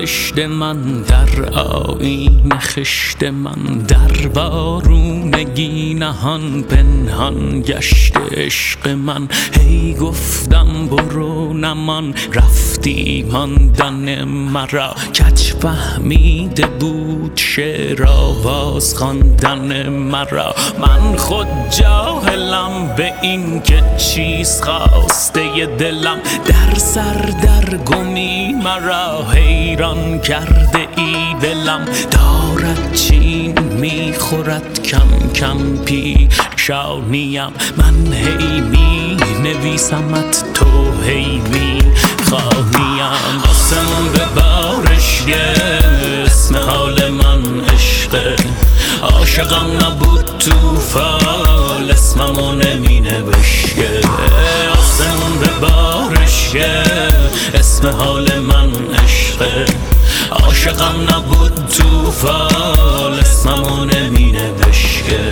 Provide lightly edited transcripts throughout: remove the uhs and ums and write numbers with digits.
بهشت من در آیین خشت من، در وارونگی نهان پنهان گشت عشق من. هی گفتم برو نمان، رفتی ماندن مرا. کج فهمیده بود شعر آواز خواندن مرا. من خود جاهلم به این که چیز خواسته دلم. در سر در گمی مرا حیران کرده ای دلم. دارد چین میخورد کم کم پیشانیم. من هی می نویسمت، تو هی می خوانیم. آسمون به بارش اسم حال من عشقه. عاشقم نبود تو فال، اسممو نمی نوشته. آسمون به بارش اسم حال من عشقه. عاشقم نبود تو فال، اسممو نمی نوشته.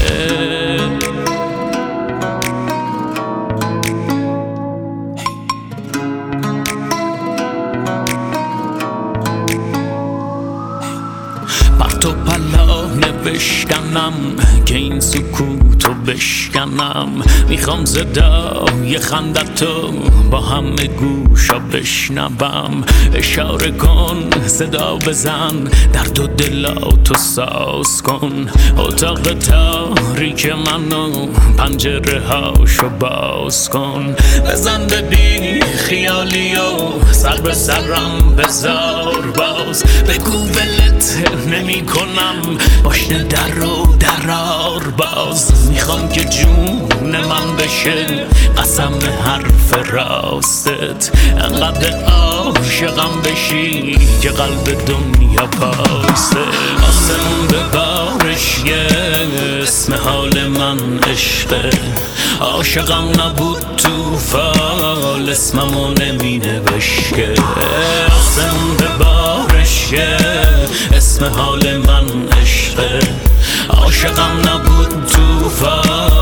بر تو پلا نوشتنم که این سکوتو بشکنم. میخوام صدای خندتو با همه گوشا بشنوم. اشاره کن صدا بزن، درد و دلاتو ساز کن. اتاق تاریک منو پنجره هاشو باز کن. بزن به بی خیالی و سر به سرم بذار باز. بگو ولت نمی کنم، باشنه در رو درار باز. میخوام که جون من بشه قسم حرف راستت. انقدر عاشقم بشی که قلب دنیا پاسه. آسمون به بارش اسم حال من عشقه. عاشقم نبود تو فال، اسممو نمی نوشته. آسمون به بارش اسم حال من عشقه. عاشقم نبود تو فال،